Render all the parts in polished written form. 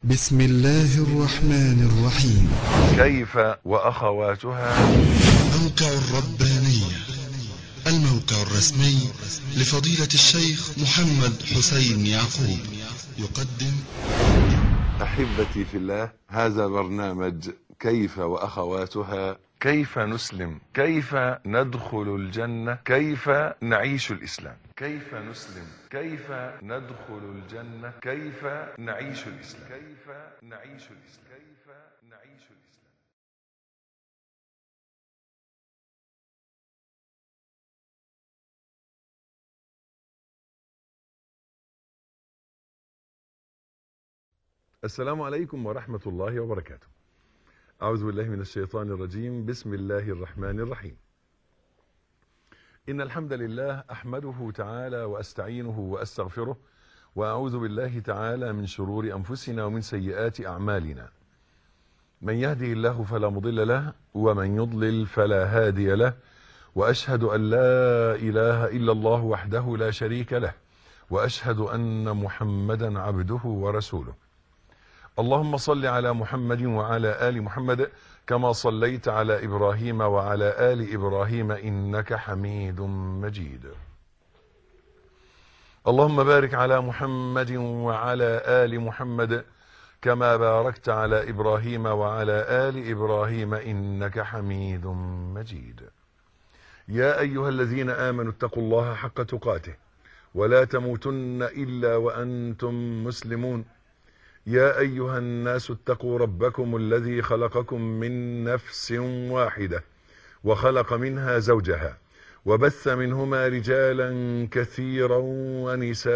بسم الله الرحمن الرحيم. كيف وأخواتها. موقع الربانية، الموقع الرسمي لفضيلة الشيخ محمد حسين يعقوب، يقدم. أحبتي في الله، هذا برنامج كيف وأخواتها. كيف نسلم، كيف ندخل الجنة، كيف نعيش الإسلام. كيف نسلم، كيف ندخل الجنة، كيف نعيش الإسلام. كيف نعيش الإسلام. كيف نعيش الإسلام. السلام عليكم ورحمة الله وبركاته. أعوذ بالله من الشيطان الرجيم. بسم الله الرحمن الرحيم. إن الحمد لله أحمده تعالى وأستعينه وأستغفره، وأعوذ بالله تعالى من شرور أنفسنا ومن سيئات أعمالنا. من يهده الله فلا مضل له، ومن يضلل فلا هادي له، وأشهد أن لا إله إلا الله وحده لا شريك له، وأشهد أن محمدا عبده ورسوله. اللهم صل على محمد وعلى آل محمد كما صليت على إبراهيم وعلى آل إبراهيم إنك حميد مجيد. اللهم بارك على محمد وعلى آل محمد كما باركت على إبراهيم وعلى آل إبراهيم إنك حميد مجيد. يا أيها الذين آمنوا اتقوا الله حق تقاته ولا تموتن إلا وأنتم مسلمون. يا أيها الناس اتقوا ربكم الذي خلقكم من نفس واحدة وخلق منها زوجها وبث منهما رجالا كثيرا ونساء،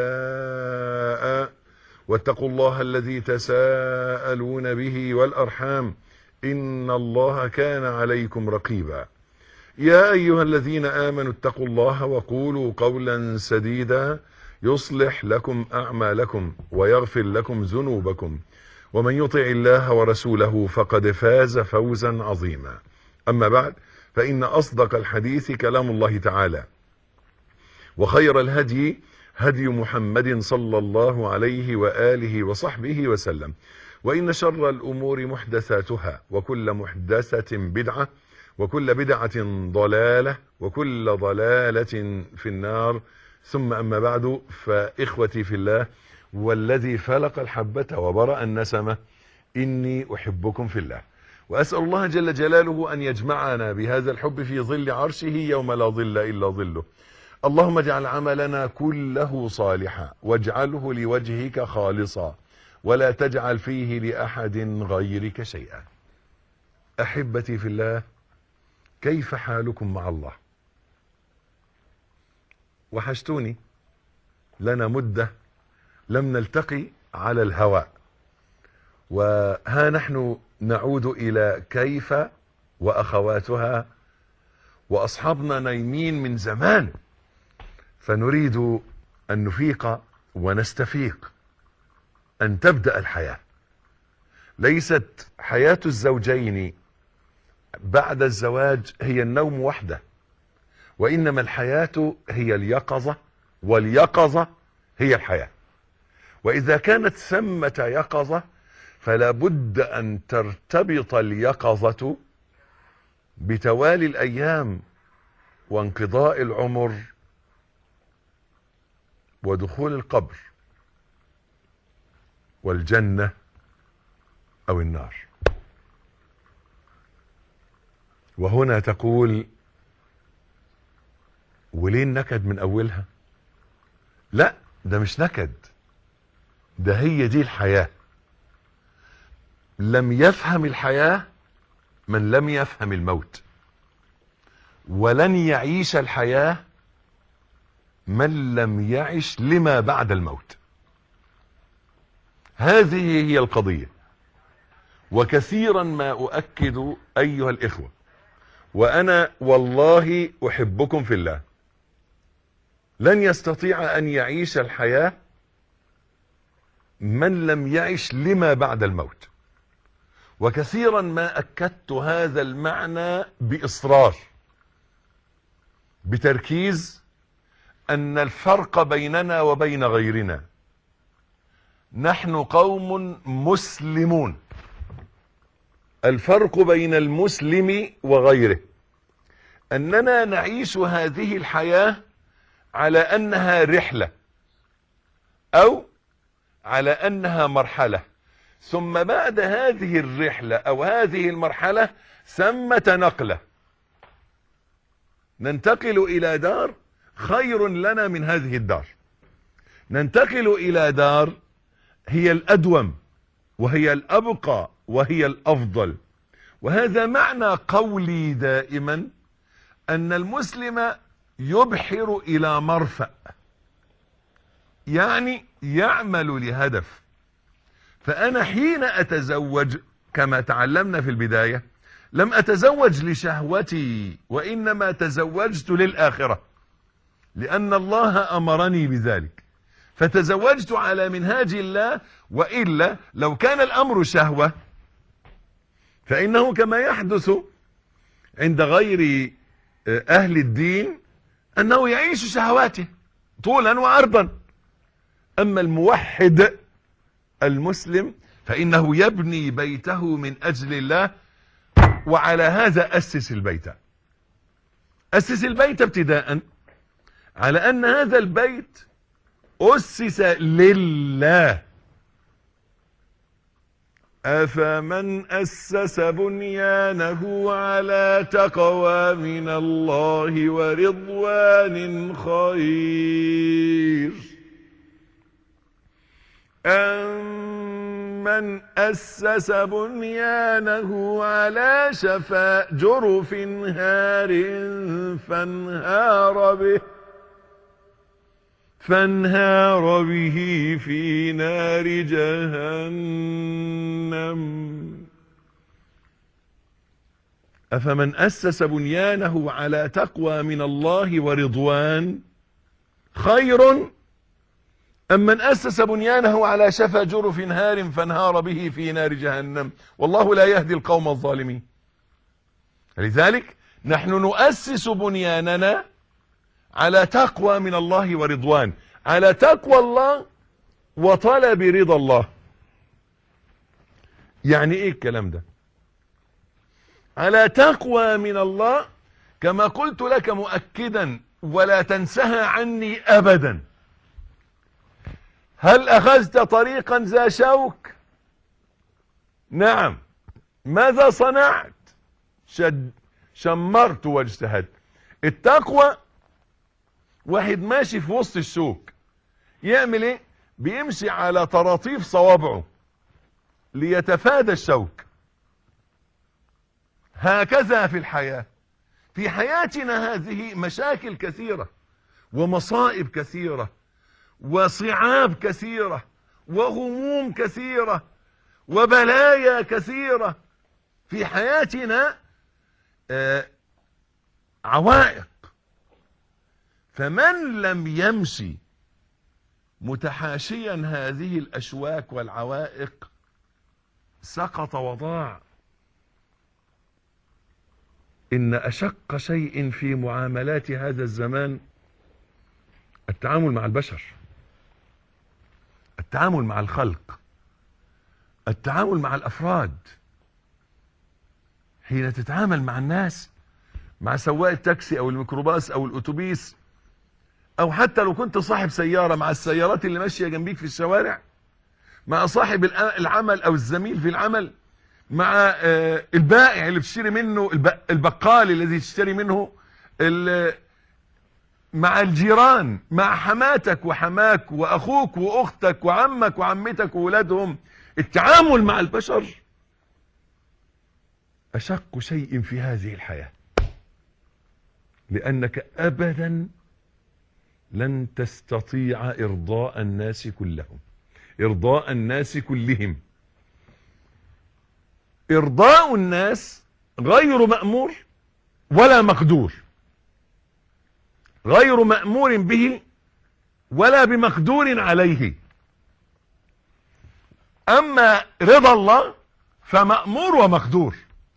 واتقوا الله الذي تساءلون به والأرحام إن الله كان عليكم رقيبا. يا أيها الذين آمنوا اتقوا الله وقولوا قولا سديدا يصلح لكم أعمالكم ويغفر لكم ذنوبكم، ومن يطع الله ورسوله فقد فاز فوزا عظيما. أما بعد، فإن أصدق الحديث كلام الله تعالى، وخير الهدي هدي محمد صلى الله عليه وآله وصحبه وسلم، وإن شر الأمور محدثاتها، وكل محدثة بدعة، وكل بدعة ضلالة، وكل ضلالة في النار. ثم أما بعد، فإخوتي في الله، والذي فلق الحبة وبرأ النسمة، إني أحبكم في الله، وأسأل الله جل جلاله أن يجمعنا بهذا الحب في ظل عرشه يوم لا ظل إلا ظله. اللهم اجعل عملنا كله صالحا، واجعله لوجهك خالصا، ولا تجعل فيه لأحد غيرك شيئا. أحبتي في الله، كيف حالكم مع الله؟ وحشتوني، لنا مدة لم نلتقي على الهواء، وها نحن نعود إلى كيف وأخواتها، وأصحابنا نايمين من زمان، فنريد أن نفيق ونستفيق، أن تبدأ الحياة. ليست حياة الزوجين بعد الزواج هي النوم وحده، وإنما الحياة هي اليقظة، واليقظة هي الحياة. وإذا كانت ثمة يقظة فلا بد أن ترتبط اليقظة بتوالي الأيام وانقضاء العمر ودخول القبر والجنة أو النار. وهنا تقول: وليه النكد من أولها؟ لا، ده مش نكد، ده هي دي الحياة. لم يفهم الحياة من لم يفهم الموت، ولن يعيش الحياة من لم يعش لما بعد الموت. هذه هي القضية. وكثيرا ما أؤكد أيها الإخوة، وأنا والله أحبكم في الله، لن يستطيع أن يعيش الحياة من لم يعش لما بعد الموت. وكثيرا ما أكدت هذا المعنى بإصرار، بتركيز، أن الفرق بيننا وبين غيرنا نحن قوم مسلمون. الفرق بين المسلم وغيره أننا نعيش هذه الحياة على أنها رحلة أو على أنها مرحلة، ثم بعد هذه الرحلة أو هذه المرحلة ثمة نقلة، ننتقل إلى دار خير لنا من هذه الدار، ننتقل إلى دار هي الأدوم وهي الأبقى وهي الأفضل. وهذا معنى قولي دائما أن المسلم يبحر إلى مرفأ، يعني يعمل لهدف. فأنا حين أتزوج كما تعلمنا في البداية لم أتزوج لشهوتي، وإنما تزوجت للآخرة، لأن الله أمرني بذلك، فتزوجت على منهاج الله. وإلا لو كان الأمر شهوة فإنه كما يحدث عند غير أهل الدين أنه يعيش شهواته طولا وعرضا. أما الموحد المسلم فإنه يبني بيته من أجل الله، وعلى هذا أسس البيت. أسس البيت ابتداء على أن هذا البيت أسس لله. أفمن أسس بنيانه على تقوى من الله ورضوان خير أمن أسس بنيانه على شفا جرف هار فانهار به في نار جهنم. أفمن أسس بنيانه على تقوى من الله ورضوان خير أم من أسس بنيانه على شفا جرف هار فانهار به في نار جهنم، والله لا يهدي القوم الظالمين. لذلك نحن نؤسس بنياننا على تقوى من الله ورضوان، على تقوى الله وطلب رضا الله. يعني ايه الكلام ده؟ على تقوى من الله كما قلت لك مؤكدا ولا تنسها عني أبدا. هل أخذت طريقا ذا شوك؟ نعم. ماذا صنعت؟ شمرت واجتهدت. التقوى واحد ماشي في وسط الشوك يعمل ايه؟ بيمشي على طراطيف صوابعه ليتفادى الشوك. هكذا في الحياة، في حياتنا هذه مشاكل كثيرة ومصائب كثيرة وصعاب كثيرة وغموم كثيرة وبلايا كثيرة في حياتنا، عوائق. فمن لم يمشي متحاشيا هذه الأشواك والعوائق سقط وضاع. إن أشق شيء في معاملات هذا الزمان التعامل مع البشر، التعامل مع الخلق، التعامل مع الأفراد. حين تتعامل مع الناس، مع سواق التاكسي أو الميكروباص أو الأتوبيس، أو حتى لو كنت صاحب سيارة، مع السيارات اللي ماشية جنبيك في الشوارع، مع صاحب العمل أو الزميل في العمل، مع البائع اللي بتشتري منه، البقال الذي تشتري منه، مع الجيران، مع حماتك وحماك وأخوك وأختك وعمك وعمتك وولادهم. التعامل مع البشر أشق شيء في هذه الحياة، لأنك أبدا لن تستطيع إرضاء الناس كلهم، إرضاء الناس كلهم. إرضاء الناس غير مأمور ولا مقدور، غير مأمور به ولا بمقدور عليه. أما رضا الله فمأمور ومقدور.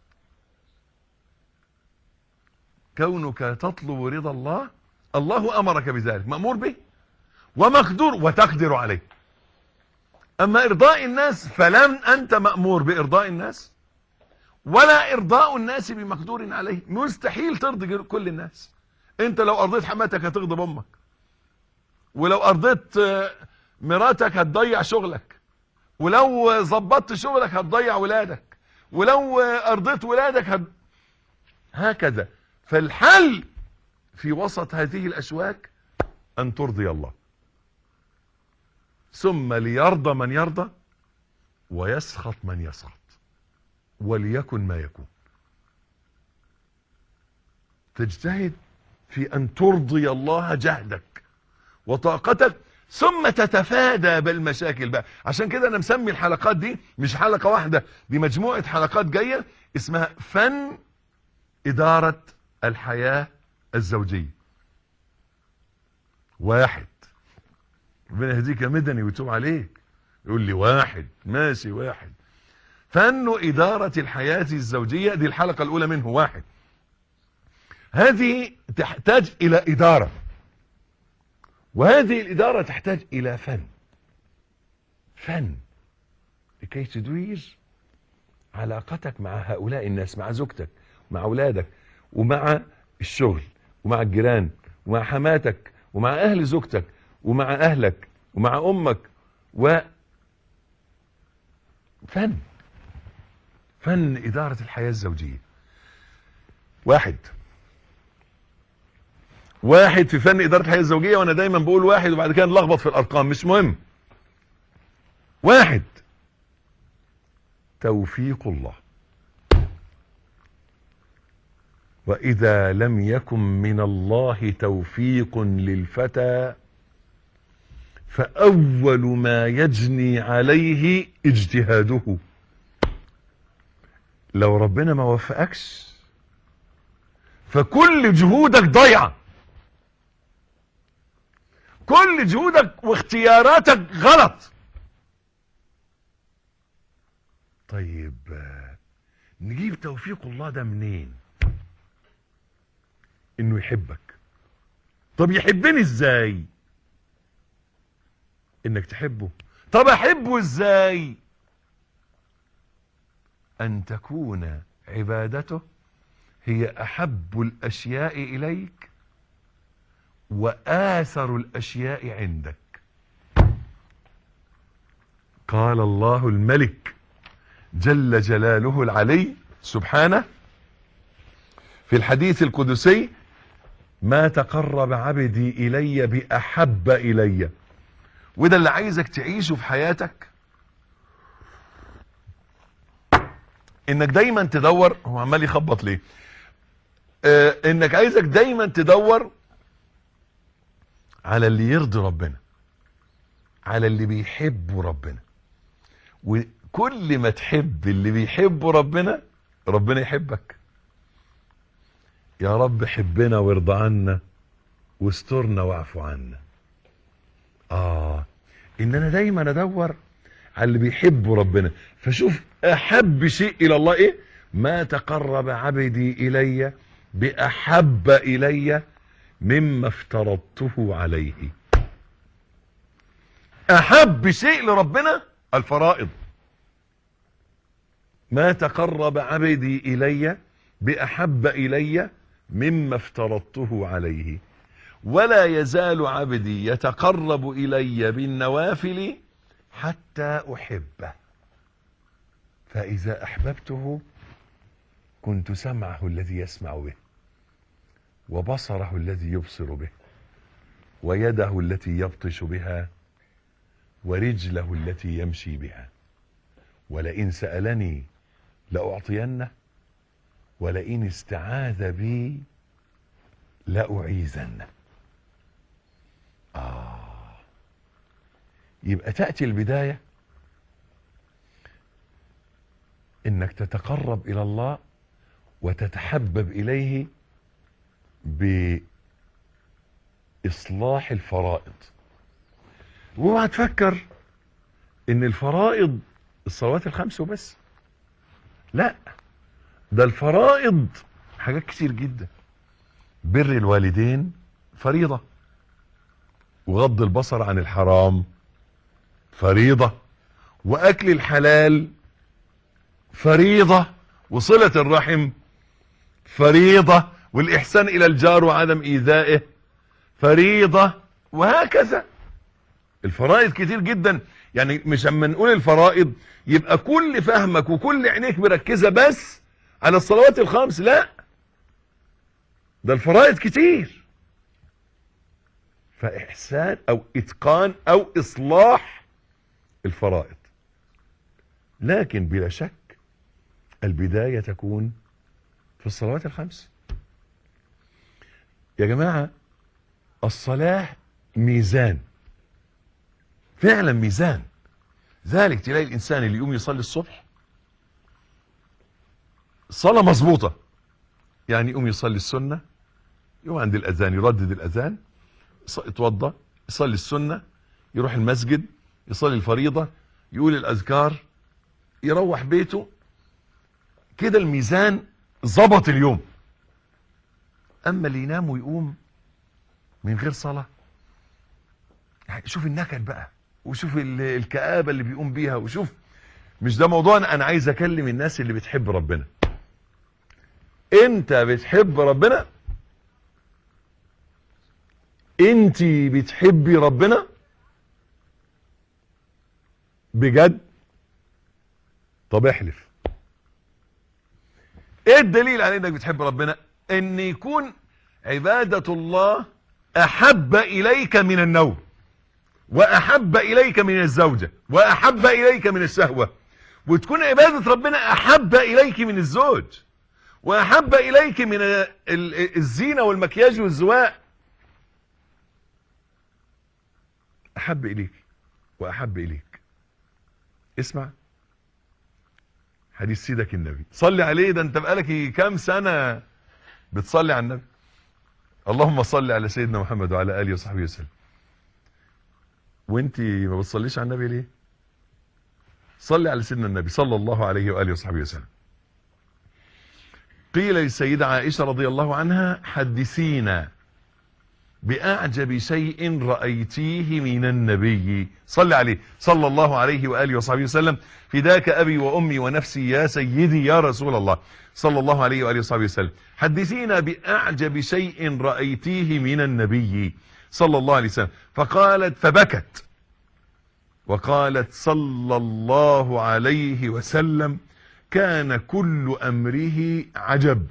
كونك تطلب رضا الله، الله أمرك بذلك، مأمور به ومقدور وتقدر عليه. اما ارضاء الناس فلم انت مأمور بارضاء الناس، ولا ارضاء الناس بمقدور عليه. مستحيل ترضي كل الناس. انت لو ارضيت حماتك هتغضب امك، ولو ارضيت مراتك هتضيع شغلك، ولو ظبطت شغلك هتضيع ولادك، ولو ارضيت ولادك هكذا. فالحل في وسط هذه الاشواك ان ترضي الله، ثم ليرضى من يرضى ويسخط من يسخط، وليكن ما يكون. تجتهد في ان ترضي الله جهدك وطاقتك، ثم تتفادى بالمشاكل بقى. عشان كده انا مسمي الحلقات دي مش حلقة واحدة، دي مجموعة حلقات جاية اسمها فن إدارة الحياة الزوجية. واحد، ربنا يهديك يا مدني ويتوب عليك، يقول لي واحد ماشي، واحد. فن إدارة الحياة الزوجية، دي الحلقة الأولى منه، واحد. هذه تحتاج إلى إدارة، وهذه الإدارة تحتاج إلى فن لكي تدير علاقتك مع هؤلاء الناس، مع زوجتك، مع أولادك، ومع الشغل، ومع الجيران، ومع حماتك، ومع أهل زوجتك، ومع أهلك، ومع أمك. فن إدارة الحياة الزوجية. واحد في فن إدارة الحياة الزوجية، وأنا دايما بقول واحد وبعد كده نلخبط في الأرقام، مش مهم. واحد، توفيق الله. وإذا لم يكن من الله توفيق للفتى فأول ما يجني عليه اجتهاده. لو ربنا ما وفقكش فكل جهودك ضيعة، كل جهودك واختياراتك غلط. طيب نجيب توفيق الله ده منين؟ انه يحبك. طب يحبني ازاي؟ انك تحبه. طب احبه ازاي؟ ان تكون عبادته هي احب الاشياء اليك واثر الاشياء عندك. قال الله الملك جل جلاله العلي سبحانه في الحديث القدسي: ما تقرب عبدي الي باحب الي. وده اللي عايزك تعيشه في حياتك، انك دايما تدور. هو عمال يخبط ليه؟ انك عايزك دايما تدور على اللي يرضي ربنا، على اللي بيحبوا ربنا. وكل ما تحب اللي بيحبوا ربنا، ربنا يحبك. يا رب حبنا وارضى عنا واسترنا واعفو عنا. ان انا دايما ادور على اللي بيحبوا ربنا. فشوف احب شيء الى الله ايه؟ ما تقرب عبدي الي باحب الي مما افترضته عليه. احب شيء لربنا الفرائض. ما تقرب عبدي الي باحب الي مما افترضته عليه، ولا يزال عبدي يتقرب الي بالنوافل حتى احبه، فاذا احببته كنت سمعه الذي يسمع به، وبصره الذي يبصر به، ويده التي يبطش بها، ورجله التي يمشي بها. ولئن سألني لأعطينه، ولئن استعاذ بي لأعيذنه. يبقى تأتي البداية انك تتقرب الى الله وتتحبب اليه بإصلاح الفرائض. واوعى تفكر ان الفرائض الصلوات الخمس وبس، لا، ده الفرائض حاجات كتير جدا. بر الوالدين فريضة، وغض البصر عن الحرام فريضة، واكل الحلال فريضة، وصلة الرحم فريضة، والاحسان الى الجار وعدم ايذائه فريضة، وهكذا. الفرائض كتير جدا. يعني مش اما نقول الفرائض يبقى كل فهمك وكل عينيك مركزة بس على الصلوات الخمس، لا، ده الفرائض كتير. فاحسان او اتقان او اصلاح الفرائض. لكن بلا شك البداية تكون في الصلوات الخمس. يا جماعة الصلاة ميزان، فعلا ميزان. ذلك تلاقي الانسان اللي يقوم يصلي الصبح صلاة مظبوطة، يعني يقوم يصلي السنة، يقوم عند الاذان يردد الاذان، يتوضى، يصلي السنة، يروح المسجد، يصلي الفريضة، يقول الاذكار، يروح بيته. كده الميزان ظبط اليوم. اما اللي ينام ويقوم من غير صلاة، يعني شوف النكد بقى، وشوف الكآبة اللي بيقوم بيها، وشوف. مش ده موضوعنا. انا عايز اكلم الناس اللي بتحب ربنا. انت بتحب ربنا؟ انت بتحبي ربنا بجد؟ طب احلف. ايه الدليل على انك بتحب ربنا؟ ان يكون عبادة الله احب اليك من النوم، واحب اليك من الزوجة، واحب اليك من الشهوة، وتكون عبادة ربنا احب اليك من الزوج، واحب اليك من الزينة والمكياج والزواء. احب اليك واحب اليك. اسمع حديث سيدك النبي، صلي عليه. ده انت بقالك كام سنة بتصلي على النبي. اللهم صل على سيدنا محمد وعلى آله وصحبه وسلم. وانت ما بتصليش على النبي ليه؟ صلي على سيدنا النبي صلى الله عليه وآله وصحبه وسلم. قيل للسيدة عائشة رضي الله عنها: حدثينا بأعجب شيء رأيتيه من النبي. صلي عليه صلى الله عليه وآله وصحبه وسلم. فداك أبي وأمي ونفسي يا سيدي يا رسول الله صلى الله عليه وآله وصحبه وسلم. حدثينا بأعجب شيء رأيتيه من النبي صلى الله عليه وسلم. فقالت، فبكت وقالت صلى الله عليه وسلم: كان كل أمره عجب.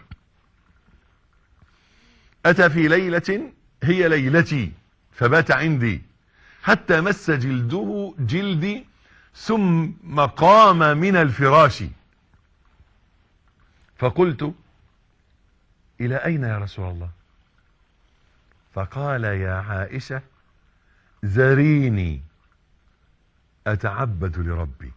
أتى في ليلة هي ليلتي فبات عندي حتى مس جلده جلدي ثم قام من الفراش. فقلت: إلى أين يا رسول الله؟ فقال: يا عائشة ذريني أتعبد لربي.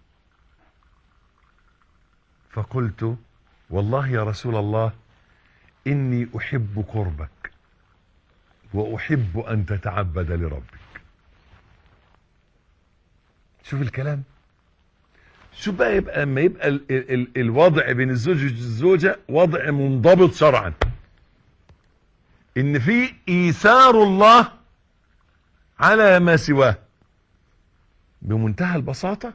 فقلت: والله يا رسول الله إني أحب قربك وأحب أن تتعبد لربك. شوف الكلام. شوف بقى، يبقى اما يبقى الوضع بين الزوج والزوجة وضع منضبط شرعا، ان في ايثار الله على ما سواه. بمنتهى البساطة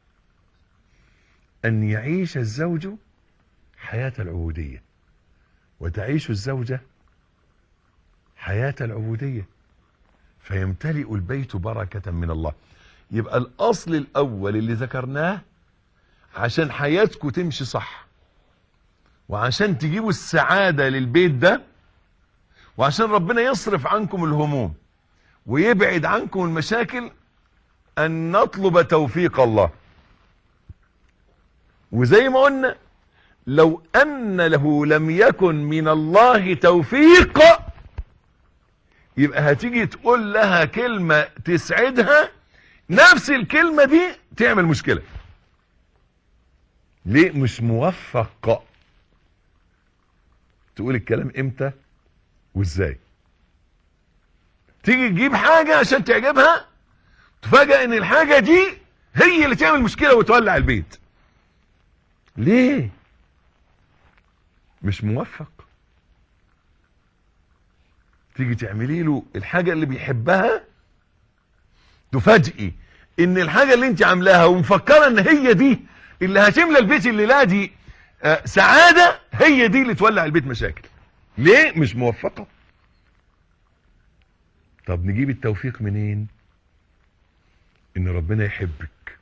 ان يعيش الزوج حياة العبودية وتعيش الزوجة حياة العبودية، فيمتلئ البيت بركة من الله. يبقى الاصل الاول اللي ذكرناه عشان حياتكم تمشي صح، وعشان تجيبوا السعادة للبيت ده، وعشان ربنا يصرف عنكم الهموم ويبعد عنكم المشاكل، ان نطلب توفيق الله. وزي ما قلنا، لو ان له لم يكن من الله توفيق، يبقى هتيجي تقول لها كلمة تسعدها، نفس الكلمة دي تعمل مشكلة. ليه؟ مش موفق. تقول الكلام امتى وازاي؟ تيجي تجيب حاجة عشان تعجبها، تفاجأ ان الحاجة دي هي اللي تعمل مشكلة وتولع البيت. ليه؟ مش موفق. تيجي تعملي له الحاجة اللي بيحبها، تفاجئي ان الحاجة اللي انت عاملاها ومفكرة ان هي دي اللي هتملى البيت الليلة دي سعادة، هي دي اللي تولع البيت مشاكل. ليه؟ مش موفقة. طب نجيب التوفيق منين؟ ان ربنا يحبك،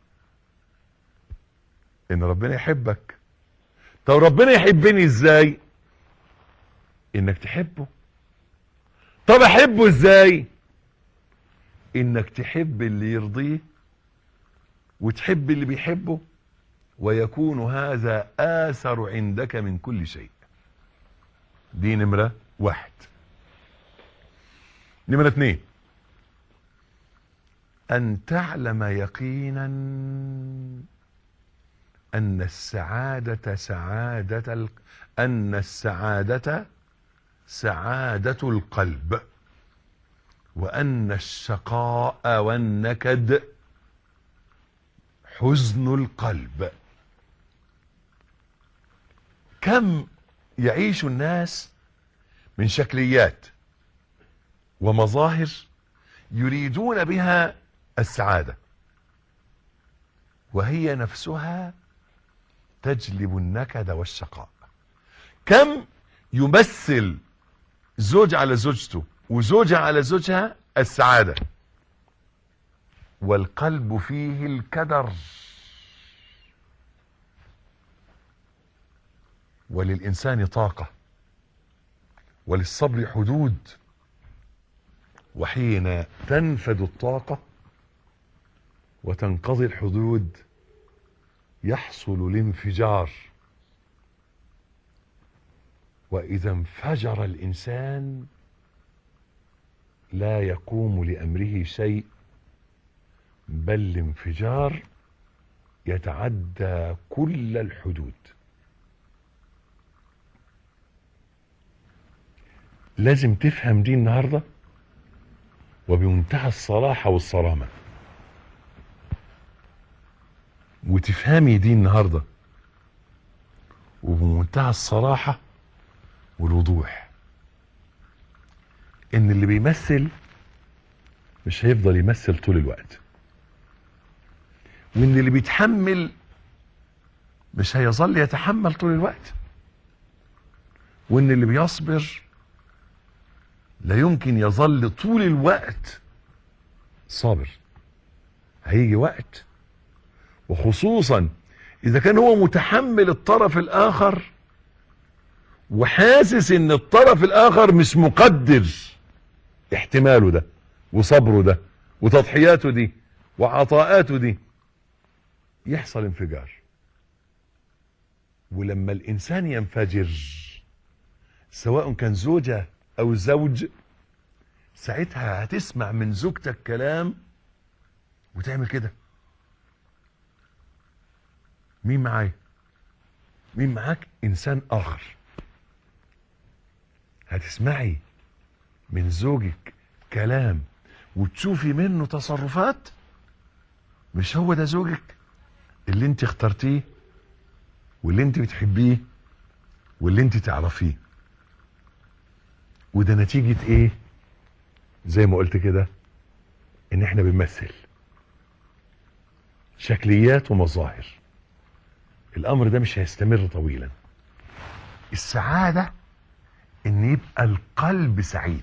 ان ربنا يحبك. طب ربنا يحبني ازاي؟ انك تحبه. طب احبه ازاي؟ انك تحب اللي يرضيه وتحب اللي بيحبه، ويكون هذا آثر عندك من كل شيء. دي نمرة 1. نمرة 2، أن تعلم يقينا أن السعادة سعادة القلب، وأن الشقاء والنكد حزن القلب. كم يعيش الناس من شكليات ومظاهر يريدون بها السعادة، وهي نفسها تجلب النكد والشقاء. كم يمثل زوج على زوجته وزوجة على زوجها السعادة، والقلب فيه الكدر. وللإنسان طاقة، وللصبر حدود، وحين تنفد الطاقة وتنقضي الحدود يحصل الانفجار. وإذا انفجر الإنسان لا يقوم لأمره شيء، بل الانفجار يتعدى كل الحدود. لازم تفهم دي النهاردة وبمنتهى الصراحة والصرامة، وتفهمي دي النهاردة وبمنتهى الصراحة والوضوح، ان اللي بيمثل مش هيفضل يمثل طول الوقت، وان اللي بيتحمل مش هيظل يتحمل طول الوقت، وان اللي بيصبر لا يمكن يظل طول الوقت صابر. هيجي وقت، وخصوصا اذا كان هو متحمل الطرف الاخر وحاسس ان الطرف الاخر مش مقدر احتماله ده وصبره ده وتضحياته دي وعطاءاته دي، يحصل انفجار. ولما الانسان ينفجر، سواء كان زوجة او زوج، ساعتها هتسمع من زوجتك كلام وتعمل كده. مين معايا؟ مين معاك؟ انسان اخر. هتسمعي من زوجك كلام وتشوفي منه تصرفات مش هو ده زوجك اللي انت اخترتيه واللي انت بتحبيه واللي انت تعرفيه. وده نتيجة ايه؟ زي ما قلت كده، ان احنا بنمثل شكليات ومظاهر. الامر ده مش هيستمر طويلا. السعادة ان يبقى القلب سعيد،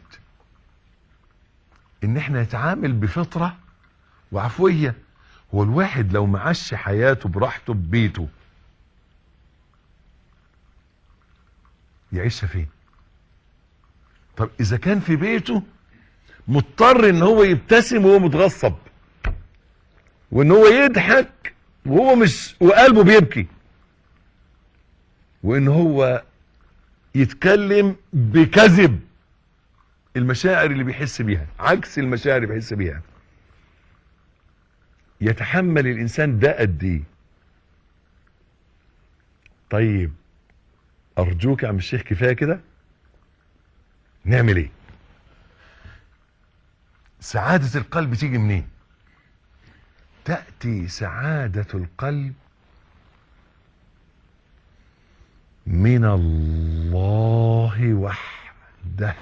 ان احنا نتعامل بفطرة وعفوية. هو الواحد لو معاش حياته براحته ببيته يعيشها فين؟ طب اذا كان في بيته مضطر ان هو يبتسم وهو متغصب، وان هو يضحك وهو مش وقلبه بيبكي، وان هو يتكلم بكذب المشاعر اللي بيحس بيها عكس المشاعر اللي بيحس بيها، يتحمل الانسان ده قد ايه؟ طيب ارجوك يا عم الشيخ كفايه كده. نعمل ايه؟ سعادة القلب تيجي منين؟ تأتي سعادة القلب من الله وحده.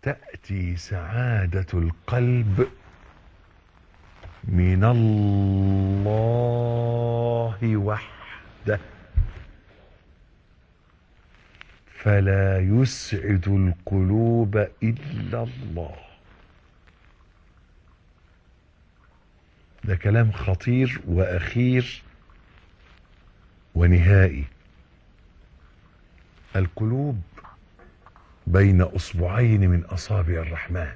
تأتي سعادة القلب من الله وحده، فلا يسعد القلوب إلا الله. ده كلام خطير وأخير ونهائي. القلوب بين أصبعين من أصابع الرحمن.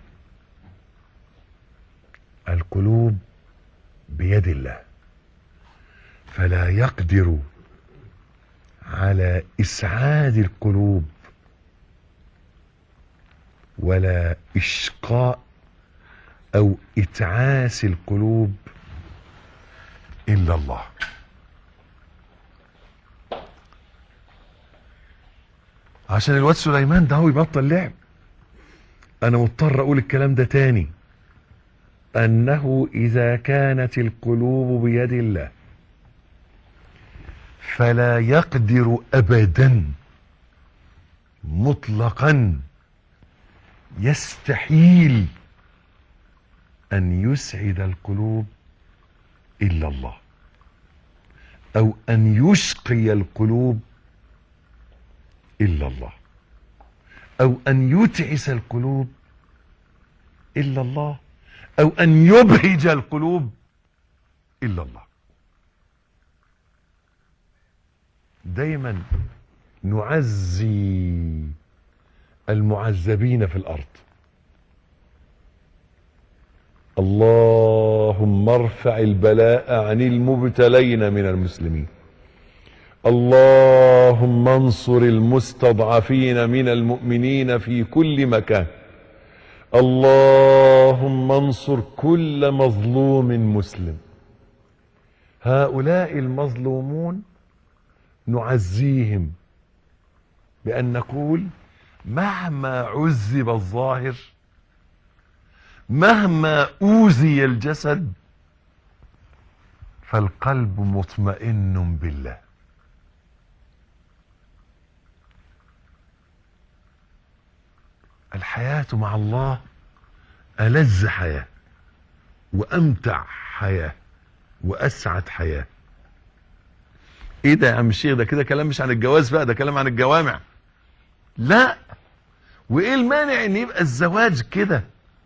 القلوب بيد الله، فلا يقدر على إسعاد القلوب ولا إشقاء أو إتعاس القلوب إلا الله. عشان الواد سليمان ده هو يبطل لعب، أنا مضطر أقول الكلام ده تاني، أنه إذا كانت القلوب بيد الله فلا يقدر أبدا مطلقا، يستحيل أن يسعد القلوب إلا الله، أو أن يشقي القلوب إلا الله، أو أن يتعس القلوب إلا الله، أو أن يبهج القلوب إلا الله. دايما نعزي المعذبين في الأرض. اللهم ارفع البلاء عن المبتلين من المسلمين. اللهم انصر المستضعفين من المؤمنين في كل مكان. اللهم انصر كل مظلوم مسلم. هؤلاء المظلومون نعزيهم بأن نقول مهما عذب الظاهر، مهما أوذي الجسد، فالقلب مطمئن بالله. الحياة مع الله ألذ حياة وأمتع حياة وأسعد حياة. ايه ده يا عم الشيخ؟ ده كده كلام مش عن الجواز بقى، ده كلام عن الجوامع. لا، وايه المانع ان يبقى الزواج كده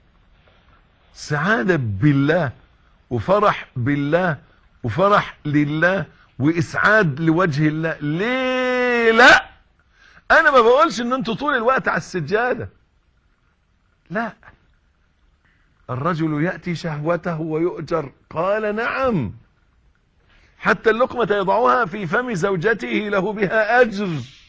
سعادة بالله وفرح بالله وفرح لله واسعاد لوجه الله؟ ليه لا؟ انا ما بقولش ان انتوا طول الوقت على السجادة، لا. الرجل يأتي شهوته ويؤجر، قال نعم، حتى اللقمة يضعها في فم زوجته له بها أجر.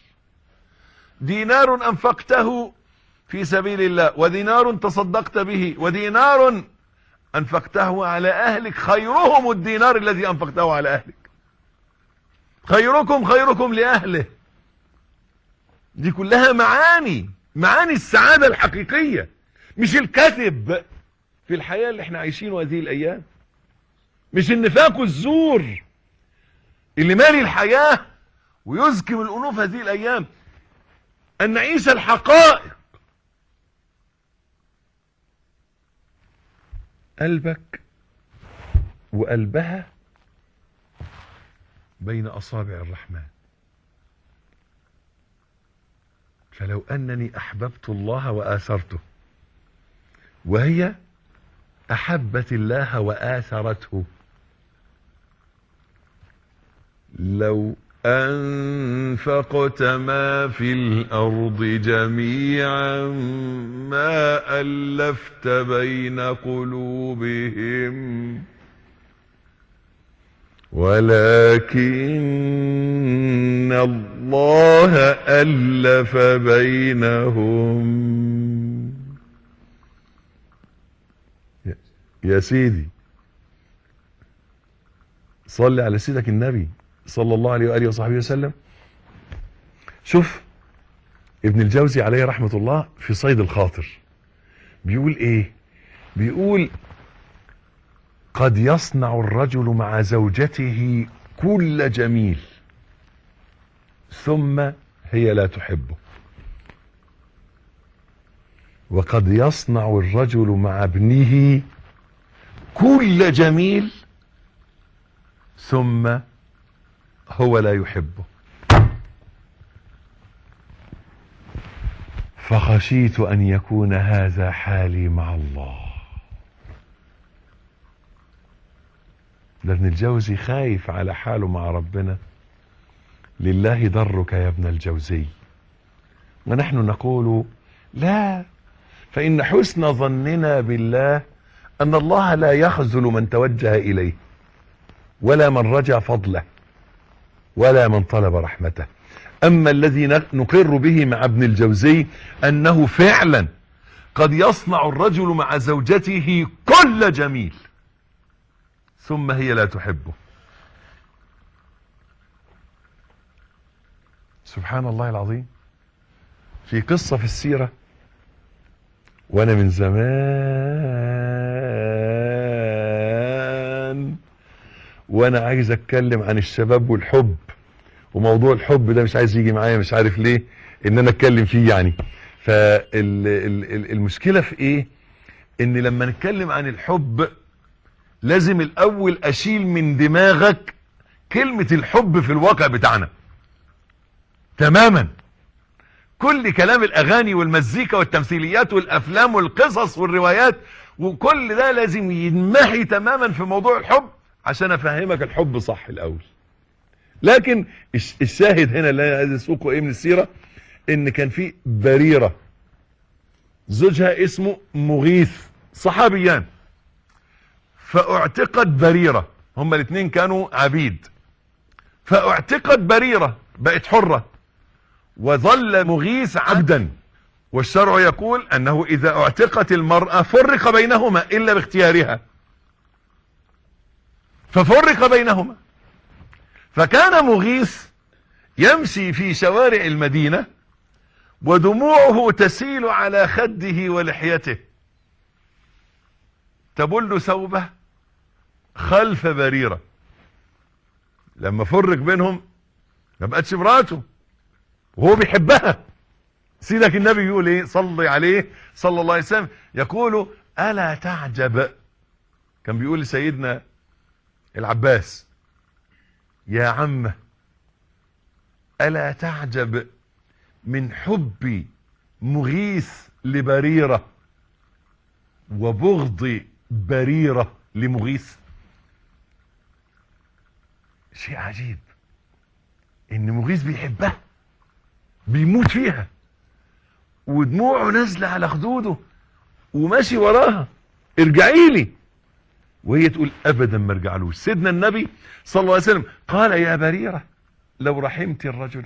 دينار أنفقته في سبيل الله، ودينار تصدقت به، ودينار أنفقته على أهلك، خيرهم الدينار الذي أنفقته على أهلك. خيركم خيركم لأهله. دي كلها معاني السعادة الحقيقية، مش الكذب في الحياة اللي احنا عايشينه هذه الأيام، مش النفاق والزور اللي مالي الحياة ويزكم الأنوف هذه الأيام. أن نعيش الحقائق. قلبك وقلبها بين أصابع الرحمن. فلو أنني أحببت الله وآثرته، وهي أحبت الله وآثرته، لو أنفقت ما في الأرض جميعا ما ألفت بين قلوبهم ولكن الله ألف بينهم. يا سيدي صل على سيدك النبي صلى الله عليه وآله وصحبه وسلم. شوف ابن الجوزي عليه رحمة الله في صيد الخاطر بيقول ايه؟ بيقول قد يصنع الرجل مع زوجته كل جميل ثم هي لا تحبه، وقد يصنع الرجل مع ابنه كل جميل ثم هو لا يحبه. فخشيت أن يكون هذا حالي مع الله. ده ابن الجوزي خايف على حاله مع ربنا. لله درك يا ابن الجوزي. ونحن نقول لا، فإن حسن ظننا بالله أن الله لا يخذل من توجه إليه، ولا من رجا فضله، ولا من طلب رحمته. أما الذي نقر به مع ابن الجوزي أنه فعلا قد يصنع الرجل مع زوجته كل جميل ثم هي لا تحبه. سبحان الله العظيم. في قصة في السيرة، وانا من زمان وانا عايز اتكلم عن الشباب والحب، وموضوع الحب ده مش عايز يجي معايا، مش عارف ليه ان انا اتكلم فيه يعني. فالمشكلة في ايه؟ ان لما نتكلم عن الحب لازم الاول اشيل من دماغك كلمة الحب في الواقع بتاعنا تماما. كل كلام الاغاني والمزيكا والتمثيليات والافلام والقصص والروايات وكل ده لازم ينمحي تماما في موضوع الحب عشان افهمك الحب صح الاول. لكن الشاهد هنا اللي انا عايز اسوقه ايه من السيرة، ان كان في بريرة زوجها اسمه مغيث، صحابيان، فاعتقت بريرة، هما الاثنين كانوا عبيد، فاعتقت بريرة بقت حرة، وظل مغيث عبدا. والشرع يقول انه اذا اعتقت المرأة فرق بينهما الا باختيارها، ففرق بينهما. فكان مغيث يمشي في شوارع المدينة ودموعه تسيل على خده ولحيته، تبل ثوبه خلف بريرة. لما فرق بينهم ما بقتش مراته وهو بيحبها. سيدك النبي يقول ايه صلي عليه صلى الله عليه وسلم، يقول ألا تعجب، كان بيقول لسيدنا العباس يا عمه ألا تعجب من حب مغيث لبريرة وبغض بريرة لمغيث. شيء عجيب ان مغيث بيحبها بيموت فيها ودموعه نازله على خدوده وماشي وراها ارجعي لي، وهي تقول ابدا ما ارجعلوش. سيدنا النبي صلى الله عليه وسلم قال يا بريرة لو رحمت الرجل.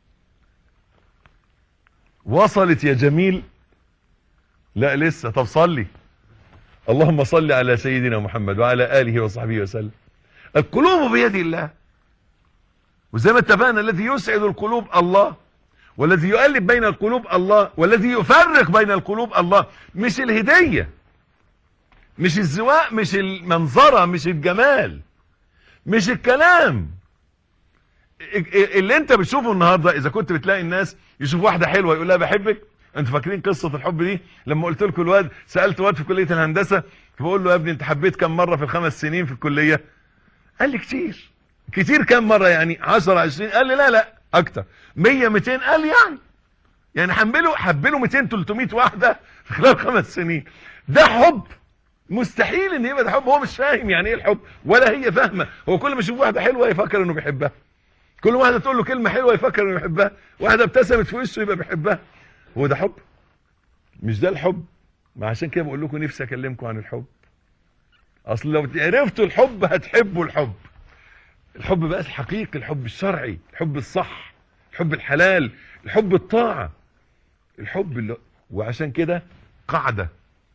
وصلت يا جميل؟ لا لسه. طب صلي. اللهم صل على سيدنا محمد وعلى آله وصحبه وسلم. القلوب بيد الله، وزي ما اتفقنا الذي يسعد القلوب الله، والذي يؤلف بين القلوب الله، والذي يفرق بين القلوب الله. مش الهدية، مش الزواق، مش المنظرة، مش الجمال، مش الكلام اللي انت بتشوفه النهاردة. اذا كنت بتلاقي الناس يشوف واحدة حلوة يقول لها بحبك. انتوا فاكرين قصة الحب دي لما قلت لكم الواد، سألت واد في كلية الهندسة فبقول له يا ابني انت حبيت كم مرة في ال5 سنين في الكلية؟ قال لي كتير. كتير كم مرة يعني 10 20؟ قال لي لا اكتر 100 200. قال لي يعني حبله 200 300 واحدة في خلال 5 سنين. ده حب؟ مستحيل ان يبقى ده حب. هو مش فاهم يعني ايه الحب ولا هي فاهمة. هو كل ما يشوف واحدة حلوة يفكر انه بيحبها، كل واحدة تقول له كلمة حلوة يفكر انه بيحبها، واحدة ابتسمت في وشه يبقى بيحبها. هو ده حب؟ مش ده الحب. ما عشان كده بقول لكم نفسي اكلمكم عن الحب. اصل لو عرفتوا الحب هتحبوا الحب. الحب بقى الحقيقي، الحب الشرعي، الحب الصح، الحب الحلال، الحب الطاعة، الحب وعشان كده قاعدة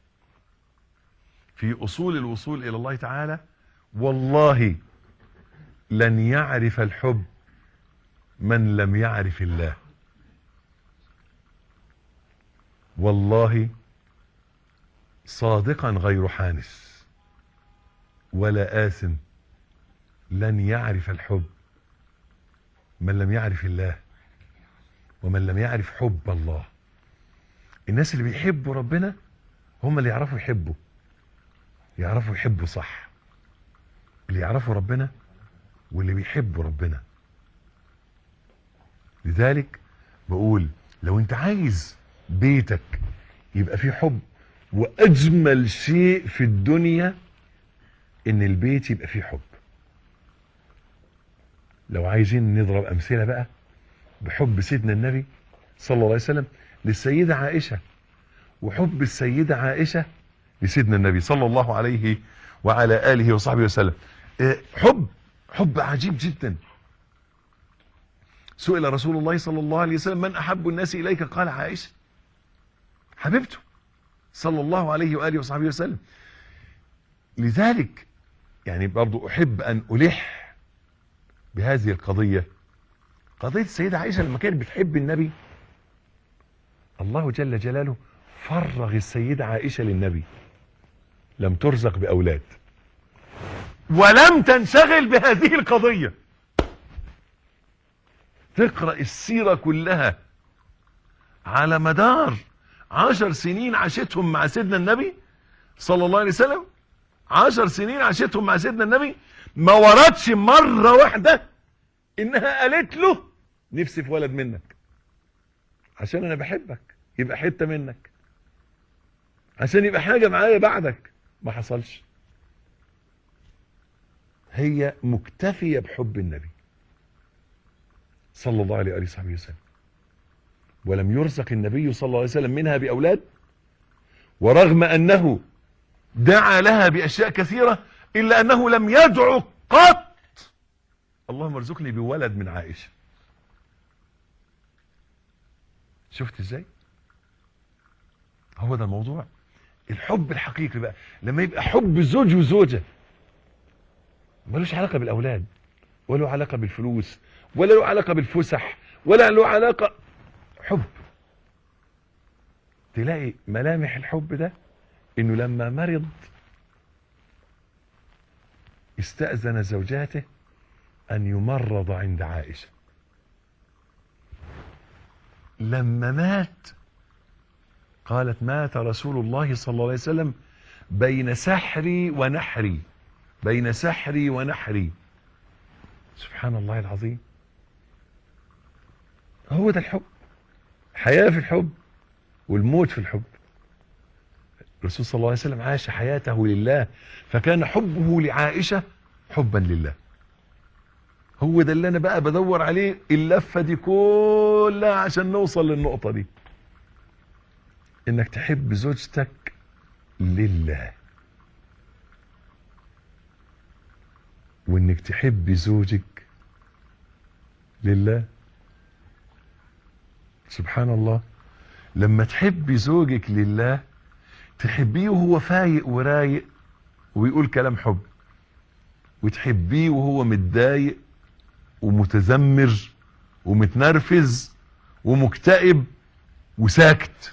في أصول الوصول إلى الله تعالى: والله لن يعرف الحب من لم يعرف الله. والله صادقا غير حانس ولا آثم، لن يعرف الحب من لم يعرف الله ومن لم يعرف حب الله. الناس اللي بيحبوا ربنا هم اللي يعرفوا يحبوا صح، اللي يعرفوا ربنا واللي بيحبوا ربنا. لذلك بقول لو انت عايز بيتك يبقى فيه حب، واجمل شيء في الدنيا ان البيت يبقى فيه حب. لو عايزين نضرب امثله بقى بحب سيدنا النبي صلى الله عليه وسلم للسيده عائشه، وحب السيده عائشه لسيدنا النبي صلى الله عليه وعلى اله وصحبه وسلم. حب عجيب جدا. سئل رسول الله صلى الله عليه وسلم من احب الناس اليك؟ قال عائشه حبيبته صلى الله عليه واله وصحبه وسلم. لذلك يعني برضو احب ان الح بهذه القضيه، قضيه السيده عائشه لما كانت بتحب النبي، الله جل جلاله فرغ السيده عائشه للنبي، لم ترزق باولاد ولم تنشغل بهذه القضيه. تقرأ السيرة كلها على مدار 10 سنين عاشتهم مع سيدنا النبي صلى الله عليه وسلم، 10 سنين عاشتهم مع سيدنا النبي، ما وردش مرة واحدة انها قالت له نفسي في ولد منك، عشان انا بحبك يبقى حتة منك، عشان يبقى حاجة معايا بعدك. ما حصلش. هي مكتفية بحب النبي صلى الله عليه وآله وصحبه وسلم، ولم يرزق النبي صلى الله عليه وسلم منها بأولاد، ورغم أنه دعا لها بأشياء كثيرة إلا أنه لم يدعو قط اللهم ارزقني بولد من عائشة. شفت ازاي؟ هو ده الموضوع. الحب الحقيقي بقى لما يبقى حب زوج وزوجة، ملوش علاقة بالأولاد، ولا له علاقة بالفلوس، ولا له علاقة بالفسح، ولا له علاقة. حب. تلاقي ملامح الحب ده انه لما مرض استأذن زوجاته ان يمرض عند عائشة. لما مات قالت مات رسول الله صلى الله عليه وسلم بين سحري ونحري، بين سحري ونحري. سبحان الله العظيم. هو ده الحب. حياة في الحب والموت في الحب. الرسول صلى الله عليه وسلم عاش حياته لله، فكان حبه لعائشة حبا لله. هو ده اللي انا بقى بدور عليه اللفة دي كلها عشان نوصل للنقطة دي، انك تحب زوجتك لله، وانك تحب زوجك لله. سبحان الله. لما تحبي زوجك لله تحبيه وهو فايق ورايق ويقول كلام حب، وتحبيه وهو متضايق ومتذمر ومتنرفز ومكتئب وساكت.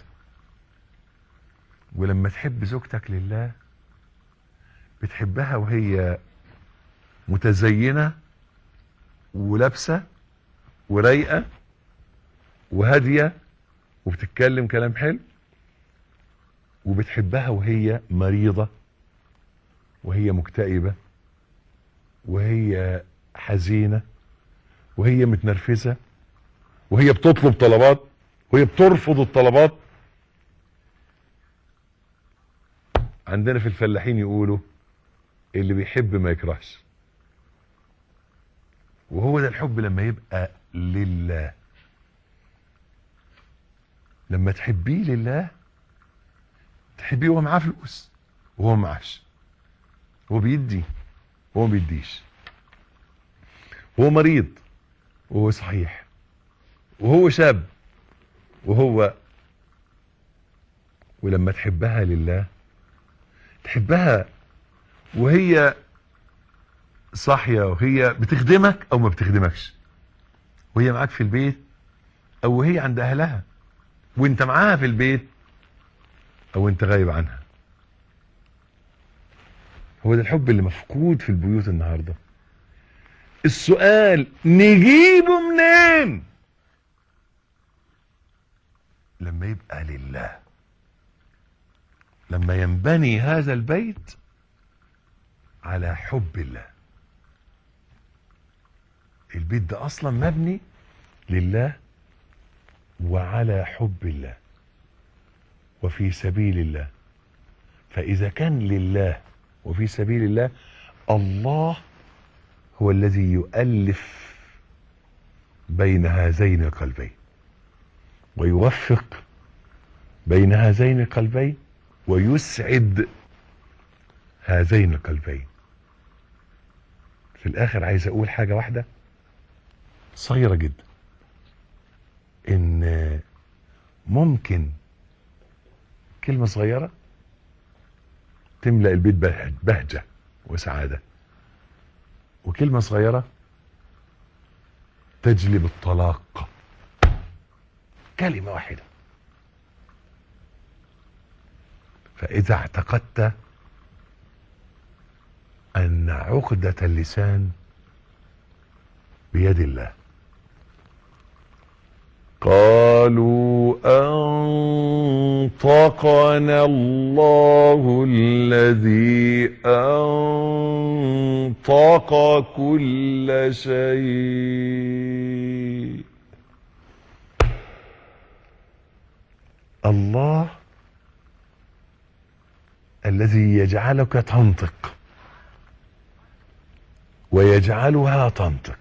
ولما تحب زوجتك لله بتحبها وهي متزينة ولابسة ورايقة وهادية وبتتكلم كلام حلو، وبتحبها وهي مريضة وهي مكتئبة وهي حزينة وهي متنرفزة وهي بتطلب طلبات وهي بترفض الطلبات. عندنا في الفلاحين يقولوا اللي بيحب ما يكرهش. وهو ده الحب لما يبقى لله. لما تحبيه لله تحبيه وهو معاه فلوس وهو معاش، هو بيدي وهو ما بيديش، هو مريض وهو صحيح، وهو شاب وهو. ولما تحبها لله تحبها وهي صاحية وهي بتخدمك او ما بتخدمكش، وهي معاك في البيت او وهي عند اهلها، وانت معاها في البيت او انت غايب عنها. هو ده الحب اللي مفقود في البيوت النهاردة. السؤال نجيبه منين؟ لما يبقى لله. لما ينبني هذا البيت على حب الله. البيت ده اصلا مبني لله وعلى حب الله وفي سبيل الله. فاذا كان لله وفي سبيل الله، الله هو الذي يؤلف بين هذين القلبين ويوفق بين هذين القلبين ويسعد هذين القلبين. في الاخر عايز اقول حاجة واحدة صغيرة جدا، ان ممكن كلمة صغيرة تملأ البيت بهجة وسعادة، وكلمة صغيرة تجلب الطلاق. كلمة واحدة. فإذا اعتقدت أن عقدة اللسان بيد الله، قالوا أنطقنا الله الذي أنطق كل شيء. الله الذي يجعلك تنطق ويجعلها تنطق.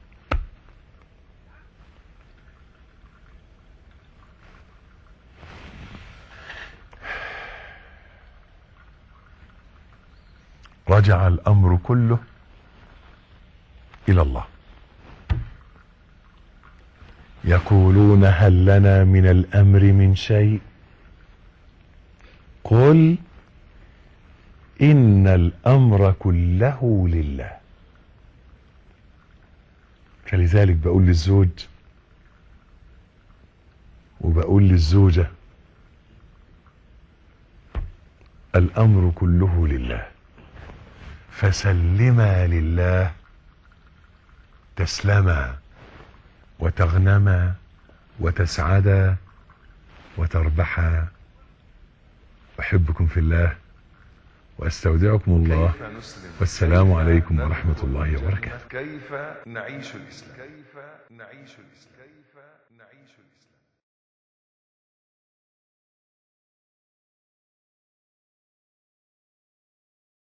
رجع الأمر كله إلى الله. يقولون هل لنا من الأمر من شيء؟ قل إن الأمر كله لله. فلذلك بقول للزوج وبقول للزوجة الأمر كله لله، فسلما لله تسلما وتغنما وتسعدا وتربحا. أحبكم في الله وأستودعكم الله، والسلام عليكم ورحمة الله وبركاته. كيف نعيش الإسلام؟